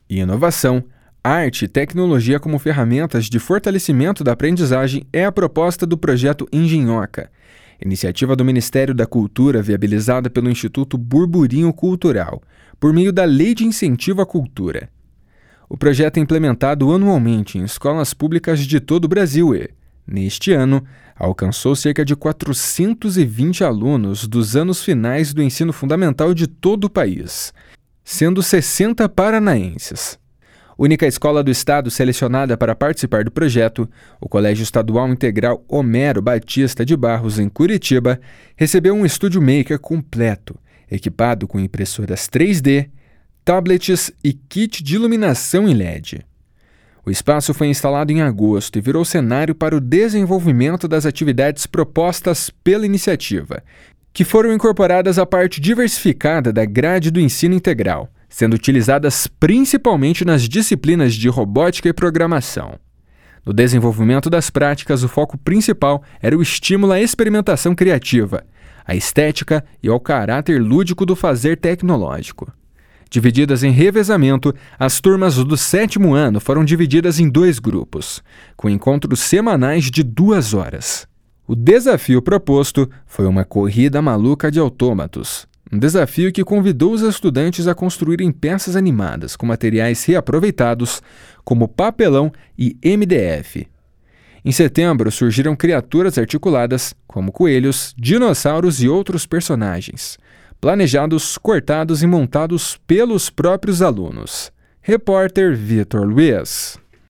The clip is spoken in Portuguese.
e inovação, arte e tecnologia como ferramentas de fortalecimento da aprendizagem é a proposta do projeto Engenhoca, iniciativa do Ministério da Cultura viabilizada pelo Instituto Burburinho Cultural, por meio da Lei de Incentivo à Cultura. O projeto é implementado anualmente em escolas públicas de todo o Brasil e, neste ano, alcançou cerca de 420 alunos dos anos finais do ensino fundamental de todo o país, sendo 60 paranaenses. Única escola do estado selecionada para participar do projeto, o Colégio Estadual Integral Homero Batista de Barros, em Curitiba, recebeu um Studio Maker completo, equipado com impressoras 3D, tablets e kit de iluminação em LED. O espaço foi instalado em agosto e virou cenário para o desenvolvimento das atividades propostas pela iniciativa, que foram incorporadas à parte diversificada da grade do ensino integral, sendo utilizadas principalmente nas disciplinas de robótica e programação. No desenvolvimento das práticas, o foco principal era o estímulo à experimentação criativa, à estética e ao caráter lúdico do fazer tecnológico. Divididas em revezamento, as turmas do 7º ano foram divididas em 2 grupos, com encontros semanais de 2 horas. O desafio proposto foi uma corrida maluca de autômatos, um desafio que convidou os estudantes a construírem peças animadas com materiais reaproveitados, como papelão e MDF. Em setembro, surgiram criaturas articuladas, como coelhos, dinossauros e outros personagens, planejados, cortados e montados pelos próprios alunos. Repórter Vitor Luiz.